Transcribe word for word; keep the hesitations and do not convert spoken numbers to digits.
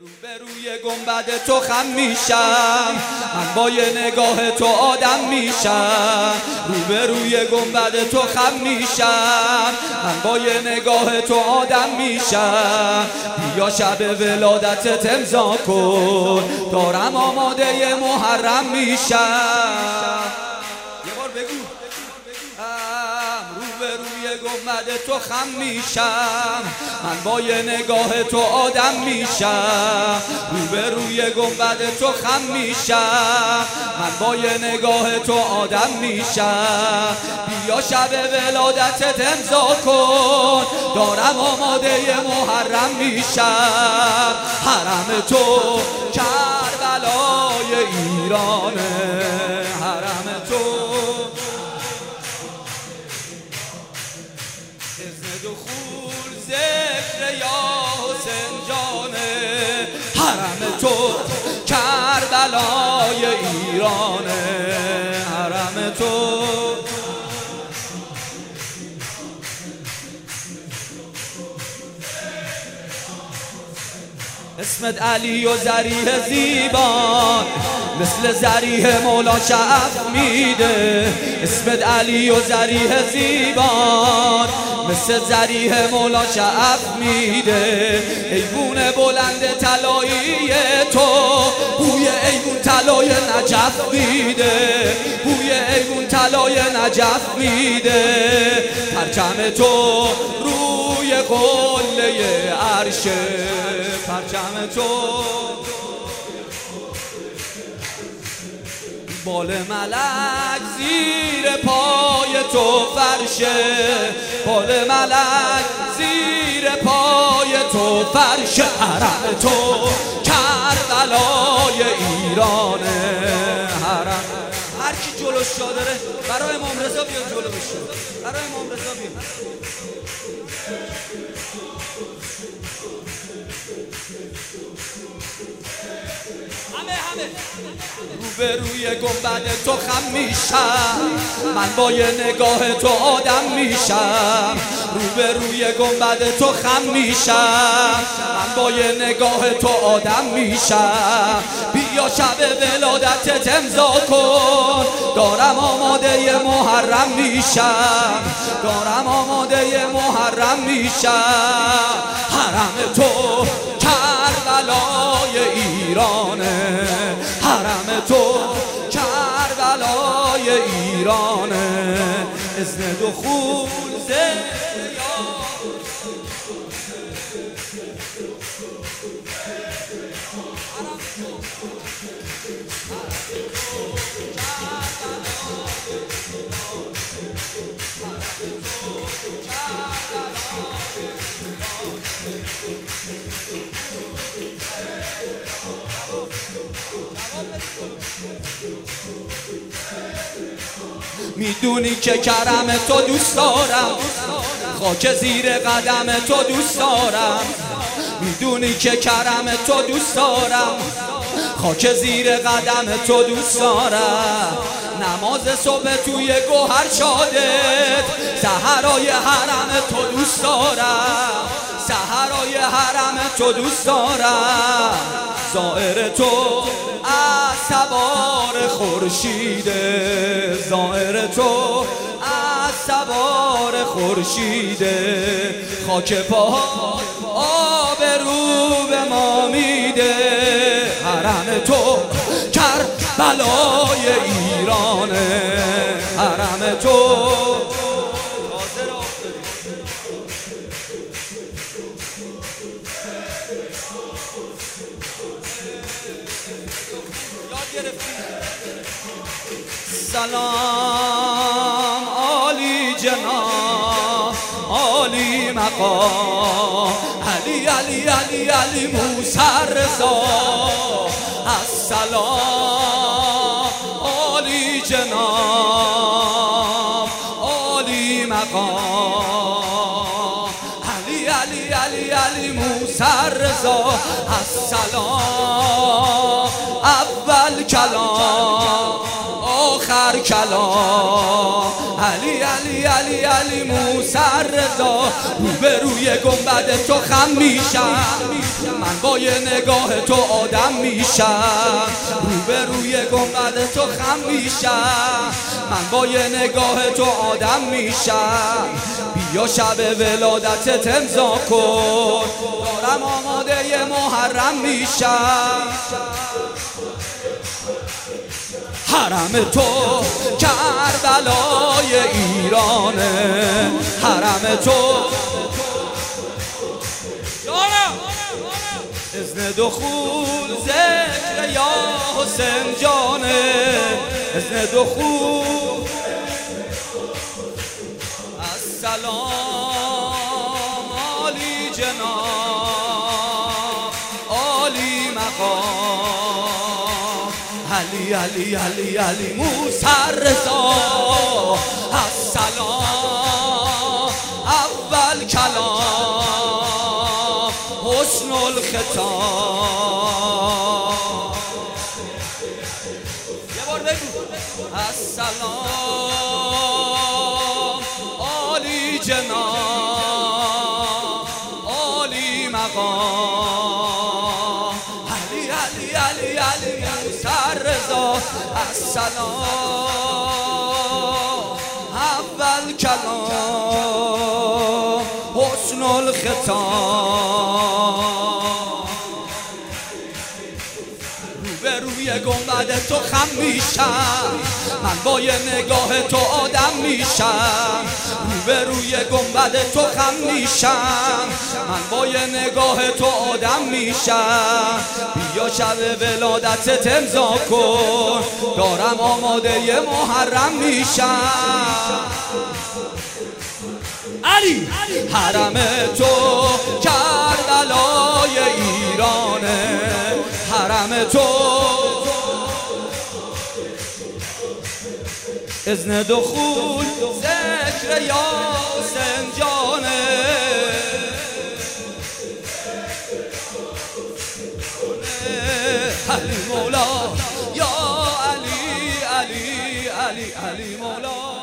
روبروی گنبد تو خم میشم، من با یه نگاه تو آدم میشم. روبروی گنبد تو خم میشم، من با یه نگاه تو آدم میشم. بیا شب ولادتت امضا کن، دارم آماده محرم میشم. یه بار بگو. روبروی گنبد تو خم میشم، من با یه نگاه تو آدم میشم. روبروی گنبد تو خم میشم، من با یه نگاه تو آدم میشم. بیا شب ولادتت امضا کن، دارم آماده محرم میشم. حرم تو کربلای ایرانه، حرم تو اذن دخول ذکر یا حسین جانه. حرم تو کربلای ایرانه، حرم تو اسمت علی و ذریح زیبان، مثل ذریح مولا شعف میده. اسمت علی و ذریح زیبان، مثل ذریح مولا شعف میده. ایوون بلند طلایی تو، بوی ایوون طلای نجف میده. بوی ایوون طلای نجف میده. پرچم تو روی قله عرشه، پرچم تو بال ملک زیر پای تو فرشه. بال ملک زیر پای تو فرشه. حرم تو کربلای ایرانه، حرم. هر کی جلوش جا داره برای امام رضا بیاد جلو بشه، برای امام رضا بیاد. همه همه روبروی گنبد تو خم میشم، من با یه نگاه تو آدم میشم. روبروی گنبد تو خم میشم، من با یه نگاه تو آدم میشم. بیا شب ولادتت امضا کن، دارم آماده محرم میشم. دارم آماده محرم میشم. حرم تو کربلای ایرانه، حرم تو کربلای ایرانه. اذن دخول میدونی که کرم تو دوست دارم، خاک زیر قدم تو دوست دارم. میدونی که کرم تو دوست دارم، خاک زیر قدم تو دوست دارم. نماز صبح توی گوهر شادت، سحرای حرم تو دوست دارم. سحرای حرم تو دوست دارم. زائر تو از سوار خورشیده، زائر تو از سوار خورشیده. خاک پا آب رو به ما میده. حرم تو کربلای ایرانه، حرم تو سلام عالی جناب، عالی مقام، علی علی علی علی موسی رضا. السلام عالی جناب، عالی مقام، علی علی علی علی موسی رضا. السلام اول کلام، آخر کلام. علی علی علی علی موسی رضا، روبروی گنبد تو خم میشم، من با یه نگاه تو آدم میشم. روبروی گنبد تو خم میشم، من با یه نگاه تو آدم میشم. بیا شب ولادتت امضا کن، دارم آماده ی محرم میشم. حرم تو کربلای ایرانه، حرم تو اذن دخول ذکر یا حسین جانه، اذن دخول. السلام عالی جناب عالی مقام، علی علی علی علی موسی رضا. السلام اول کلام حسن الختام. یه بار بگو السلام عالی جناب عالی مقام، علی علی علی علی موسی رضا. السلام اول کلام حسن الختام. روبروی گنبد تو خم میشم، من با یه نگاه تو آدم میشم. روبروی گنبد تو خم میشم، من با یه نگاه تو آدم میشم. بیا شب ولادتت امضا کن، دارم آماده ی محرم میشم. علی حرم تو کربلای ایرانه، حرم تو اذن دخول ذکر یا حسین جانه، علی مولا یا علی علی علی علی مولا.